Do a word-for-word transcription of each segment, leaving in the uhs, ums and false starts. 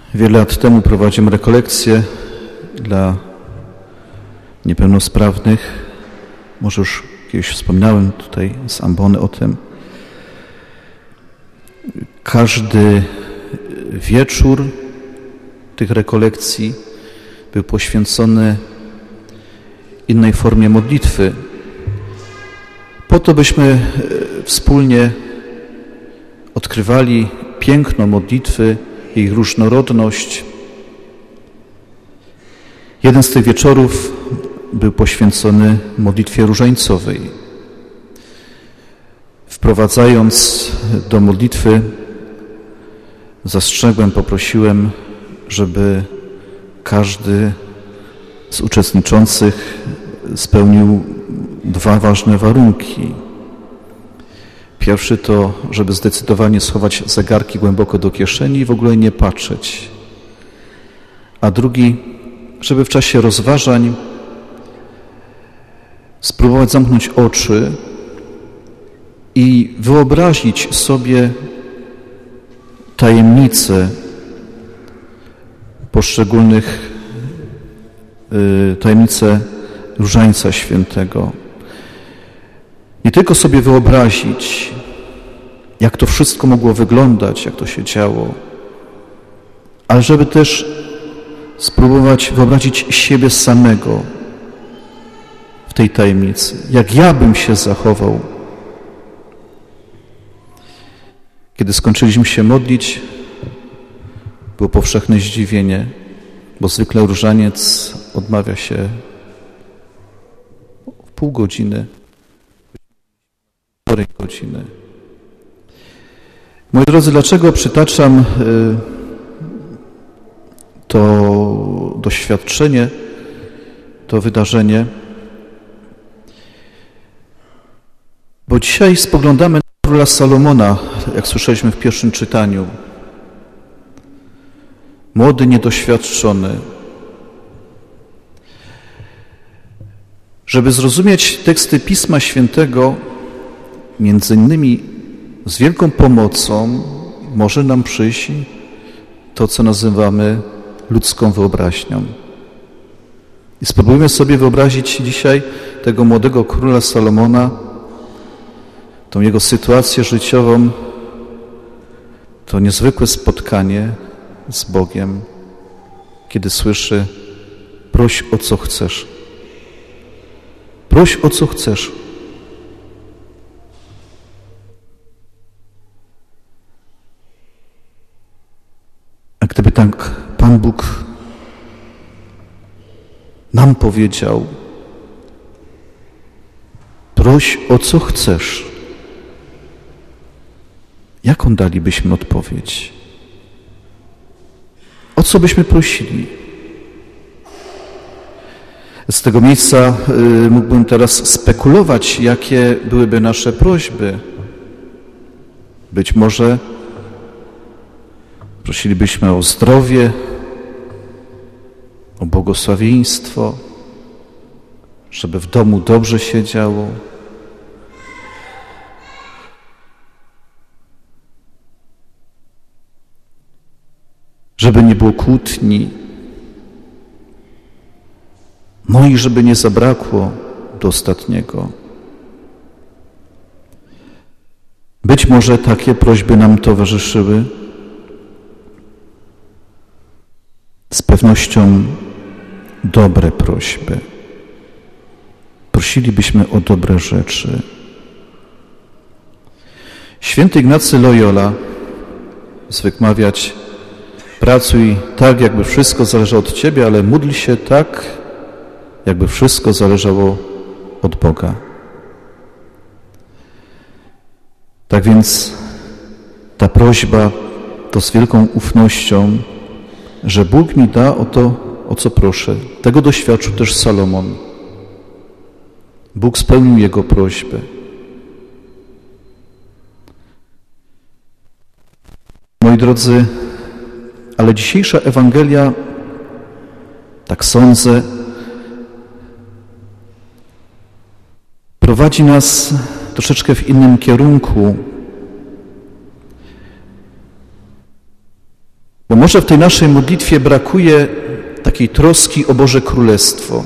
Wiele lat temu prowadziłem rekolekcje dla niepełnosprawnych. Może już kiedyś wspominałem tutaj z ambony o tym. Każdy wieczór tych rekolekcji był poświęcony innej formie modlitwy, po to, byśmy wspólnie odkrywali piękno modlitwy, jej różnorodność. Jeden z tych wieczorów był poświęcony modlitwie różańcowej. Wprowadzając do modlitwy, zastrzegłem, poprosiłem, żeby każdy z uczestniczących spełnił dwa ważne warunki. Pierwszy to, żeby zdecydowanie schować zegarki głęboko do kieszeni i w ogóle nie patrzeć. A drugi, żeby w czasie rozważań spróbować zamknąć oczy i wyobrazić sobie tajemnice poszczególnych, yy, tajemnice Różańca Świętego. Nie tylko sobie wyobrazić, jak to wszystko mogło wyglądać, jak to się działo, ale żeby też spróbować wyobrazić siebie samego w tej tajemnicy. Jak ja bym się zachował. Kiedy skończyliśmy się modlić, było powszechne zdziwienie, bo zwykle różaniec odmawia się w pół godziny, półtorej godziny. Moi drodzy, dlaczego przytaczam to doświadczenie, to wydarzenie? Bo dzisiaj spoglądamy na króla Salomona, jak słyszeliśmy w pierwszym czytaniu. Młody, niedoświadczony. Żeby zrozumieć teksty Pisma Świętego, między innymi z wielką pomocą może nam przyjść to, co nazywamy ludzką wyobraźnią. I spróbujmy sobie wyobrazić dzisiaj tego młodego króla Salomona, tą jego sytuację życiową, to niezwykłe spotkanie z Bogiem, kiedy słyszy: proś o co chcesz. Proś o co chcesz. A gdyby tak Pan Bóg nam powiedział: proś o co chcesz, jaką dalibyśmy odpowiedź? O co byśmy prosili? Z tego miejsca y, mógłbym teraz spekulować, jakie byłyby nasze prośby. Być może prosilibyśmy o zdrowie, o błogosławieństwo, żeby w domu dobrze się działo. Żeby nie było kłótni. No i żeby nie zabrakło do ostatniego. Być może takie prośby nam towarzyszyły. Z pewnością dobre prośby. Prosilibyśmy o dobre rzeczy. Święty Ignacy Loyola zwykł mawiać: pracuj tak, jakby wszystko zależało od Ciebie, ale módl się tak, jakby wszystko zależało od Boga. Tak więc ta prośba to z wielką ufnością, że Bóg mi da o to, o co proszę. Tego doświadczył też Salomon. Bóg spełnił jego prośbę. Moi drodzy, ale dzisiejsza Ewangelia, tak sądzę, prowadzi nas troszeczkę w innym kierunku. Bo może w tej naszej modlitwie brakuje takiej troski o Boże Królestwo.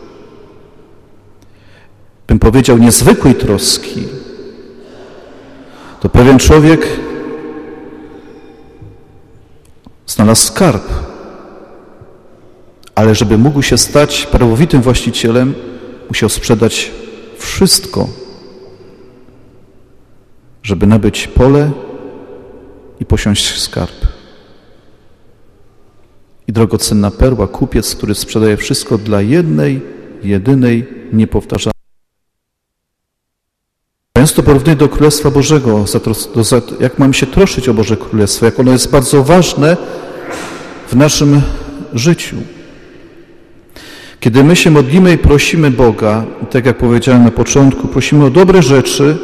Bym powiedział niezwykłej troski. To pewien człowiek znalazł skarb, ale żeby mógł się stać prawowitym właścicielem, musiał sprzedać wszystko, żeby nabyć pole i posiąść skarb. I drogocenna perła, kupiec, który sprzedaje wszystko dla jednej, jedynej, niepowtarzalnej. Często porównuje do Królestwa Bożego, jak mamy się troszyć o Boże Królestwo, jak ono jest bardzo ważne w naszym życiu. Kiedy my się modlimy i prosimy Boga, tak jak powiedziałem na początku, prosimy o dobre rzeczy,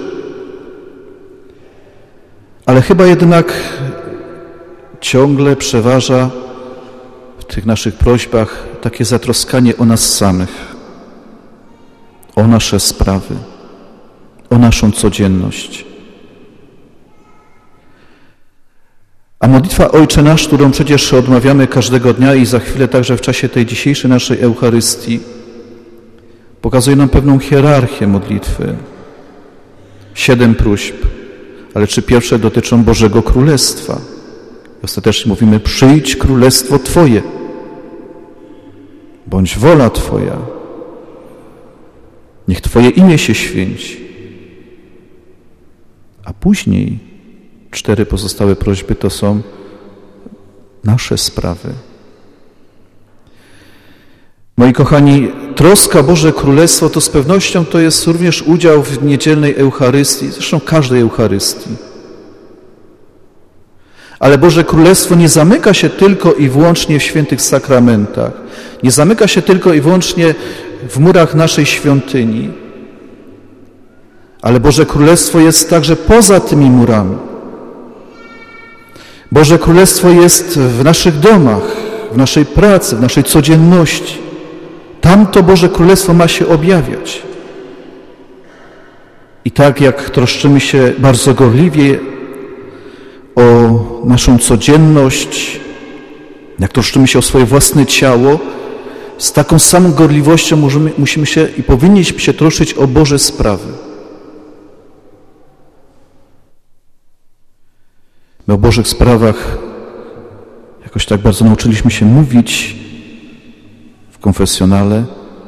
ale chyba jednak ciągle przeważa w tych naszych prośbach takie zatroskanie o nas samych, o nasze sprawy, o naszą codzienność. A modlitwa Ojcze Nasz, którą przecież odmawiamy każdego dnia i za chwilę także w czasie tej dzisiejszej naszej Eucharystii, pokazuje nam pewną hierarchię modlitwy. Siedem próśb, ale czy pierwsze dotyczą Bożego Królestwa? I ostatecznie mówimy, przyjdź Królestwo Twoje, bądź wola Twoja, niech Twoje imię się święci. A później cztery pozostałe prośby to są nasze sprawy. Moi kochani, troska o Boże Królestwo to z pewnością to jest również udział w niedzielnej Eucharystii, zresztą każdej Eucharystii. Ale Boże Królestwo nie zamyka się tylko i wyłącznie w świętych sakramentach. Nie zamyka się tylko i wyłącznie w murach naszej świątyni. Ale Boże Królestwo jest także poza tymi murami. Boże Królestwo jest w naszych domach, w naszej pracy, w naszej codzienności. Tam to Boże Królestwo ma się objawiać. I tak jak troszczymy się bardzo gorliwie o naszą codzienność, jak troszczymy się o swoje własne ciało, z taką samą gorliwością możemy, musimy się i powinniśmy się troszczyć o Boże sprawy. My o Bożych sprawach jakoś tak bardzo nauczyliśmy się mówić w konfesjonale,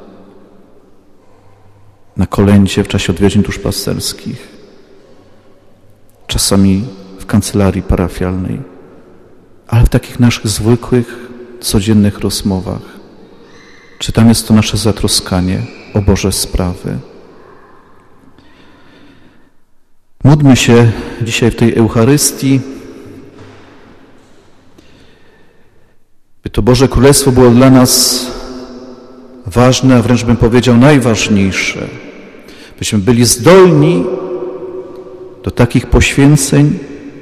na kolędzie, w czasie odwiedzin duszpasterskich, czasami w kancelarii parafialnej, ale w takich naszych zwykłych, codziennych rozmowach. Czy tam jest to nasze zatroskanie o Boże sprawy? Módlmy się dzisiaj w tej Eucharystii, by to Boże Królestwo było dla nas ważne, a wręcz bym powiedział najważniejsze. Byśmy byli zdolni do takich poświęceń,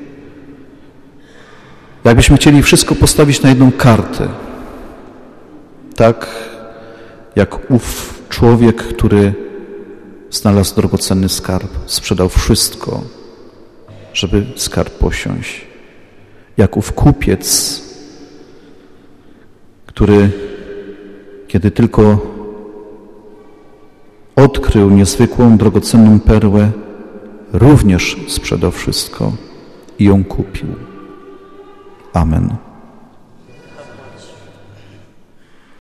jakbyśmy chcieli wszystko postawić na jedną kartę. Tak jak ów człowiek, który znalazł drogocenny skarb, sprzedał wszystko, żeby skarb posiąść. Jak ów kupiec, który kiedy tylko odkrył niezwykłą, drogocenną perłę, również sprzedał wszystko i ją kupił. Amen.